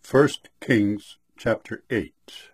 1 Kings chapter 8.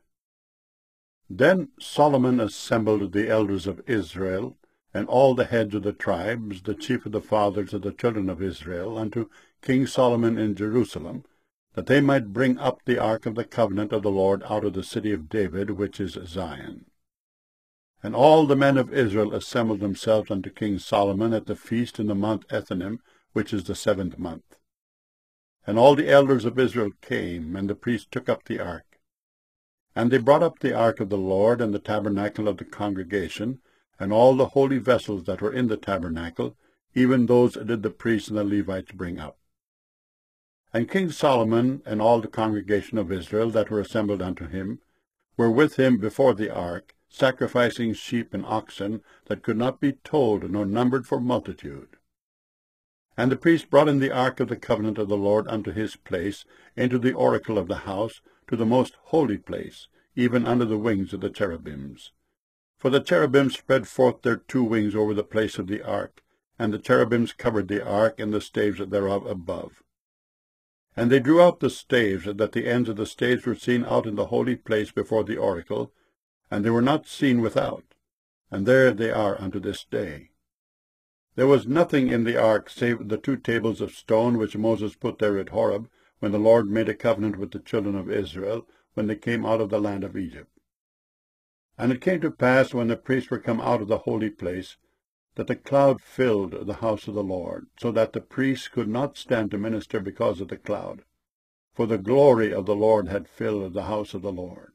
Then Solomon assembled the elders of Israel, and all the heads of the tribes, the chief of the fathers of the children of Israel, unto King Solomon in Jerusalem, that they might bring up the ark of the covenant of the Lord out of the city of David, which is Zion. And all the men of Israel assembled themselves unto King Solomon at the feast in the month Ethanim, which is the 7th month. And all the elders of Israel came, and the priests took up the ark. And they brought up the ark of the Lord, and the tabernacle of the congregation, and all the holy vessels that were in the tabernacle, even those did the priests and the Levites bring up. And King Solomon and all the congregation of Israel that were assembled unto him were with him before the ark, sacrificing sheep and oxen that could not be told nor numbered for multitude. And the priest brought in the ark of the covenant of the Lord unto his place, into the oracle of the house, to the most holy place, even under the wings of the cherubims. For the cherubims spread forth their two wings over the place of the ark, and the cherubims covered the ark and the staves thereof above. And they drew out the staves, that the ends of the staves were seen out in the holy place before the oracle, and they were not seen without, and there they are unto this day. There was nothing in the ark save the two tables of stone which Moses put there at Horeb, when the Lord made a covenant with the children of Israel, when they came out of the land of Egypt. And it came to pass, when the priests were come out of the holy place, that the cloud filled the house of the Lord, so that the priests could not stand to minister because of the cloud. For the glory of the Lord had filled the house of the Lord.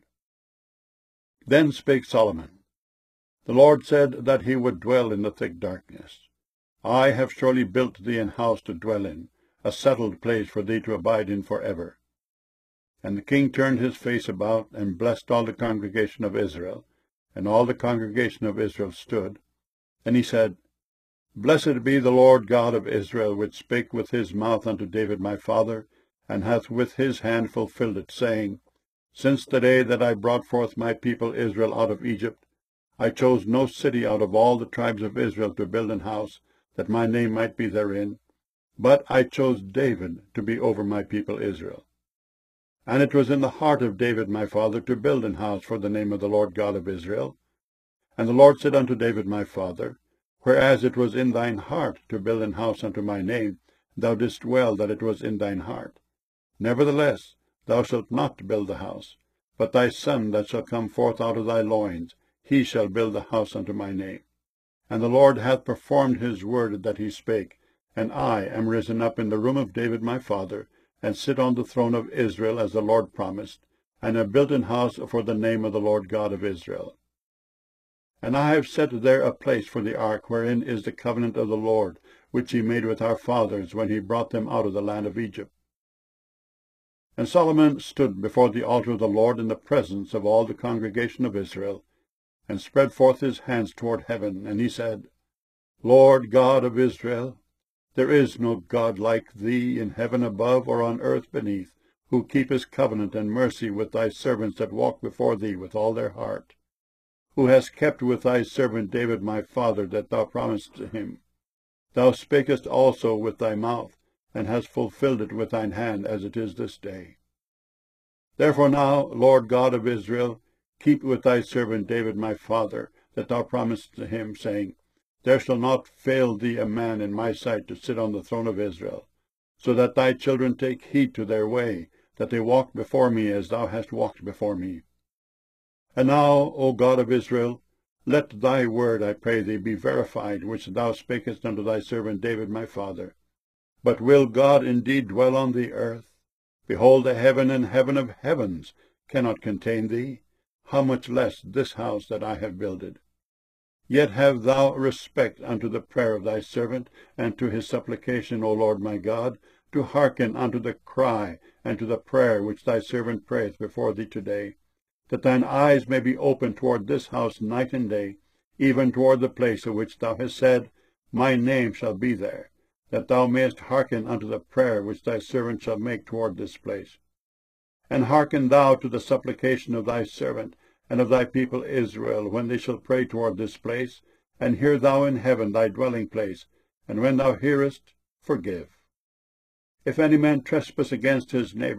Then spake Solomon, The Lord said that he would dwell in the thick darkness. I have surely built thee an house to dwell in, a settled place for thee to abide in for ever. And the king turned his face about, and blessed all the congregation of Israel. And all the congregation of Israel stood. And he said, Blessed be the Lord God of Israel, which spake with his mouth unto David my father, and hath with his hand fulfilled it, saying, Since the day that I brought forth my people Israel out of Egypt, I chose no city out of all the tribes of Israel to build an house, that my name might be therein, but I chose David to be over my people Israel. And it was in the heart of David my father to build an house for the name of the Lord God of Israel. And the Lord said unto David my father, Whereas it was in thine heart to build an house unto my name, thou didst well that it was in thine heart. Nevertheless, thou shalt not build the house, but thy son that shall come forth out of thy loins, he shall build the house unto my name. And the Lord hath performed his word that he spake, and I am risen up in the room of David my father, and sit on the throne of Israel as the Lord promised, and have built an house for the name of the Lord God of Israel. And I have set there a place for the ark, wherein is the covenant of the Lord, which he made with our fathers when he brought them out of the land of Egypt. And Solomon stood before the altar of the Lord in the presence of all the congregation of Israel, and spread forth his hands toward heaven, and he said, Lord God of Israel, there is no God like thee in heaven above or on earth beneath, who keepest covenant and mercy with thy servants that walk before thee with all their heart, who hast kept with thy servant David my father that thou promised to him. Thou spakest also with thy mouth, and hast fulfilled it with thine hand, as it is this day. Therefore now, Lord God of Israel, keep with thy servant David my father, that thou promised to him, saying, There shall not fail thee a man in my sight to sit on the throne of Israel, so that thy children take heed to their way, that they walk before me as thou hast walked before me. And now, O God of Israel, let thy word, I pray thee, be verified, which thou spakest unto thy servant David my father. But will God indeed dwell on the earth? Behold, the heaven and heaven of heavens cannot contain thee. How much less this house that I have builded? Yet have thou respect unto the prayer of thy servant, and to his supplication, O Lord my God, to hearken unto the cry and to the prayer which thy servant prayeth before thee today, that thine eyes may be open toward this house night and day, even toward the place of which thou hast said, My name shall be there, that thou mayest hearken unto the prayer which thy servant shall make toward this place. And hearken thou to the supplication of thy servant, and of thy people Israel, when they shall pray toward this place, and hear thou in heaven thy dwelling place, and when thou hearest, forgive. If any man trespass against his neighbor,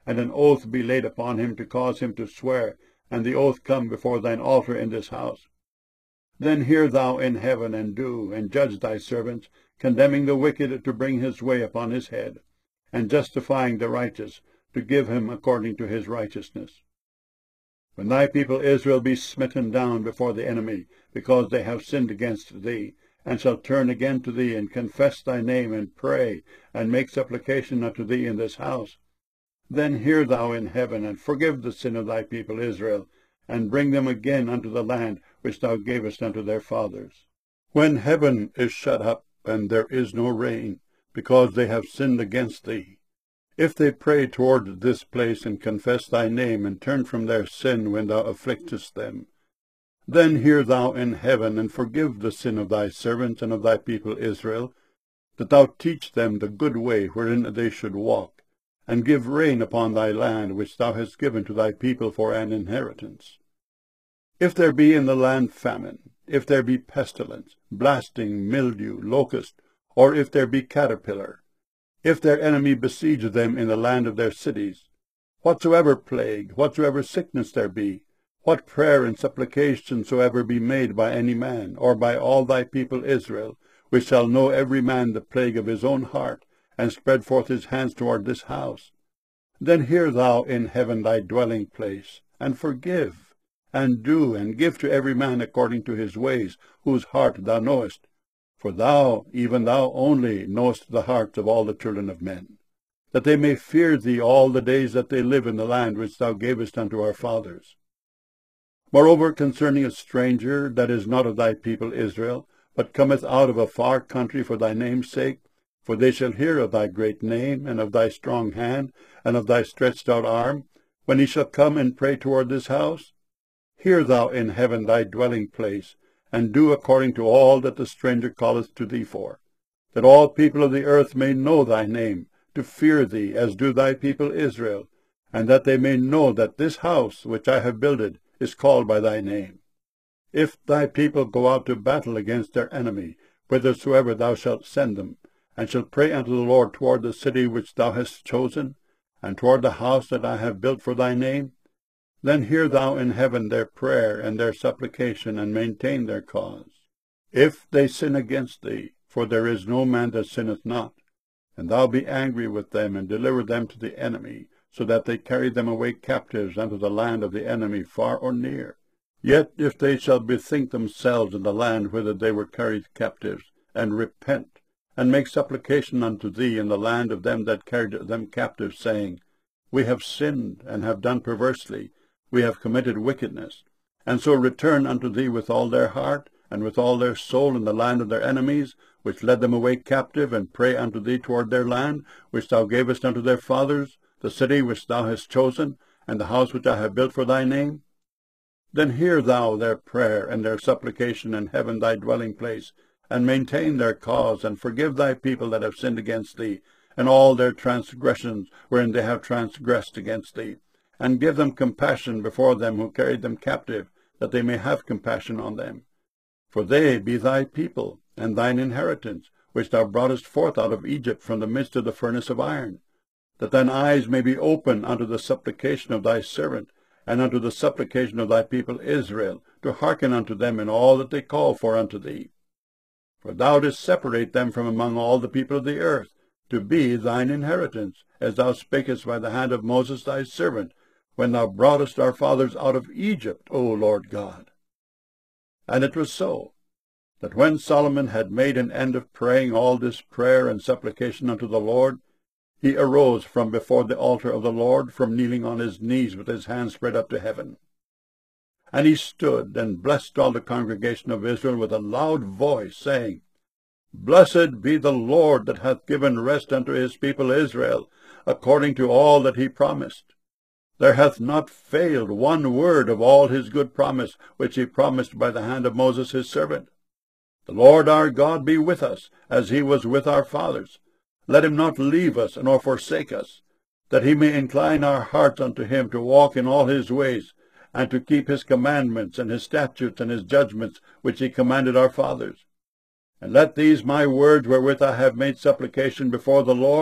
and an oath be laid upon him to cause him to swear, and the oath come before thine altar in this house. Then hear thou in heaven, and do, and judge thy servants, condemning the wicked to bring his way upon his head, and justifying the righteous, to give him according to his righteousness. When thy people Israel be smitten down before the enemy, because they have sinned against thee, and shall turn again to thee, and confess thy name, and pray, and make supplication unto thee in this house, then hear thou in heaven, and forgive the sin of thy people Israel, and bring them again unto the land which thou gavest unto their fathers. When heaven is shut up, and there is no rain, because they have sinned against thee, if they pray toward this place, and confess thy name, and turn from their sin when thou afflictest them, then hear thou in heaven, and forgive the sin of thy servants and of thy people Israel, that thou teach them the good way wherein they should walk, and give rain upon thy land which thou hast given to thy people for an inheritance. If there be in the land famine, if there be pestilence, blasting, mildew, locust, or if there be caterpillar, if their enemy besiege them in the land of their cities, whatsoever plague, whatsoever sickness there be, what prayer and supplication soever be made by any man, or by all thy people Israel, which shall know every man the plague of his own heart, and spread forth his hands toward this house, then hear thou in heaven thy dwelling place, and forgive, and do, and give to every man according to his ways, whose heart thou knowest. For thou, even thou only, knowest the hearts of all the children of men, that they may fear thee all the days that they live in the land which thou gavest unto our fathers. Moreover, concerning a stranger that is not of thy people Israel, but cometh out of a far country for thy name's sake, for they shall hear of thy great name, and of thy strong hand, and of thy stretched out arm, when he shall come and pray toward this house, hear thou in heaven thy dwelling place, and do according to all that the stranger calleth to thee for, that all people of the earth may know thy name, to fear thee, as do thy people Israel, and that they may know that this house which I have builded is called by thy name. If thy people go out to battle against their enemy, whithersoever thou shalt send them, and shall pray unto the Lord toward the city which thou hast chosen, and toward the house that I have built for thy name, then hear thou in heaven their prayer and their supplication, and maintain their cause. If they sin against thee, for there is no man that sinneth not, and thou be angry with them, and deliver them to the enemy, so that they carry them away captives unto the land of the enemy, far or near. Yet if they shall bethink themselves in the land whither they were carried captives, and repent, and make supplication unto thee in the land of them that carried them captives, saying, We have sinned, and have done perversely, we have committed wickedness, and so return unto thee with all their heart, and with all their soul in the land of their enemies, which led them away captive, and pray unto thee toward their land, which thou gavest unto their fathers, the city which thou hast chosen, and the house which I have built for thy name, then hear thou their prayer and their supplication in heaven thy dwelling place, and maintain their cause, and forgive thy people that have sinned against thee, and all their transgressions wherein they have transgressed against thee, and give them compassion before them who carried them captive, that they may have compassion on them. For they be thy people, and thine inheritance, which thou broughtest forth out of Egypt from the midst of the furnace of iron, that thine eyes may be open unto the supplication of thy servant, and unto the supplication of thy people Israel, to hearken unto them in all that they call for unto thee. For thou didst separate them from among all the people of the earth, to be thine inheritance, as thou spakest by the hand of Moses thy servant, when thou broughtest our fathers out of Egypt, O Lord God. And it was so, that when Solomon had made an end of praying all this prayer and supplication unto the Lord, he arose from before the altar of the Lord, from kneeling on his knees with his hands spread up to heaven. And he stood and blessed all the congregation of Israel with a loud voice, saying, Blessed be the Lord that hath given rest unto his people Israel, according to all that he promised. There hath not failed one word of all his good promise, which he promised by the hand of Moses his servant. The Lord our God be with us, as he was with our fathers. Let him not leave us nor forsake us, that he may incline our hearts unto him to walk in all his ways, and to keep his commandments and his statutes and his judgments, which he commanded our fathers. And let these my words wherewith I have made supplication before the Lord,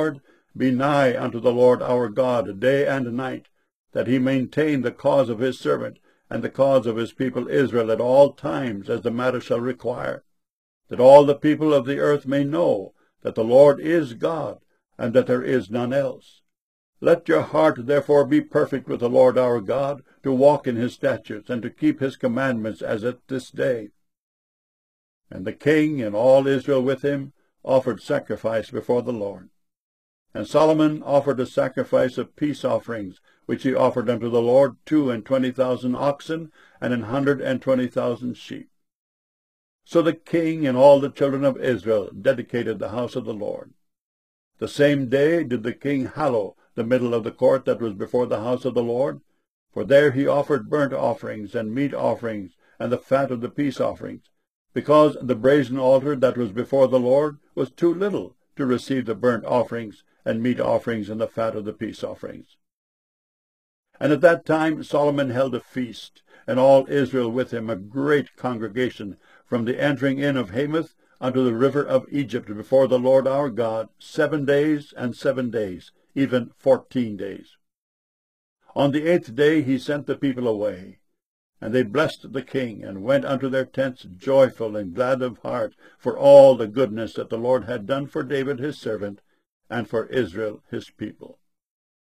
be nigh unto the Lord our God day and night, that he maintain the cause of his servant and the cause of his people Israel at all times, as the matter shall require, that all the people of the earth may know that the Lord is God, and that there is none else. Let your heart therefore be perfect with the Lord our God, to walk in his statutes, and to keep his commandments as at this day. And the king and all Israel with him offered sacrifice before the Lord. And Solomon offered a sacrifice of peace offerings, which he offered unto the Lord 22,000 oxen, and 120,000 sheep. So the king and all the children of Israel dedicated the house of the Lord. The same day did the king hallow the middle of the court that was before the house of the Lord, for there he offered burnt offerings and meat offerings and the fat of the peace offerings, because the brazen altar that was before the Lord was too little to receive the burnt offerings and meat offerings and the fat of the peace offerings. And at that time Solomon held a feast, and all Israel with him, a great congregation, from the entering in of Hamath unto the river of Egypt, before the Lord our God, 7 days and 7 days, even 14 days. On the 8th day he sent the people away, and they blessed the king, and went unto their tents joyful and glad of heart, for all the goodness that the Lord had done for David his servant, and for Israel his people.